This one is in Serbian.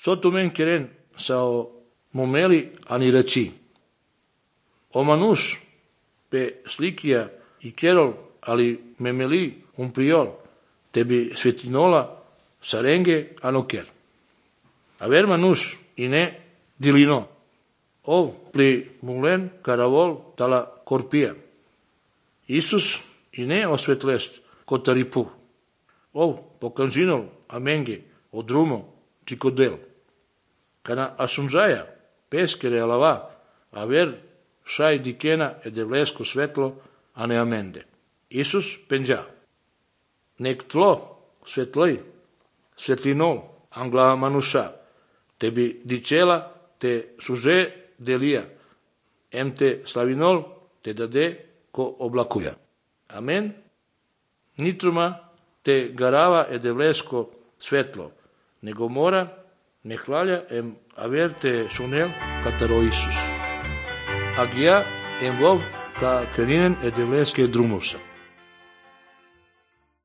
Soto men queren sao momeli ani reci. O manus pe slikia i kerol ali memeli un priol tebi svetinola sarenge anoker. Aver manus ine dilino. O pli mulen karavol tala korpia. Isus ine osvetlest kotaripu. O pokanzinol amenge o drumo ticodel. Kana asunzaja peskere alava aver šaj dikena e devlesko svetlo a ne amende. Isus penja. Nek tlo svetloj svetlinol angla manuša tebi dicela te suže delia em te slavinol te dade ko oblakuja. Amen. Nitruma te garava e devlesko svetlo, nego mora ne hlalja em aver te sunel kataro Isus. Agia em vov ka kerinen e devleske drumusa.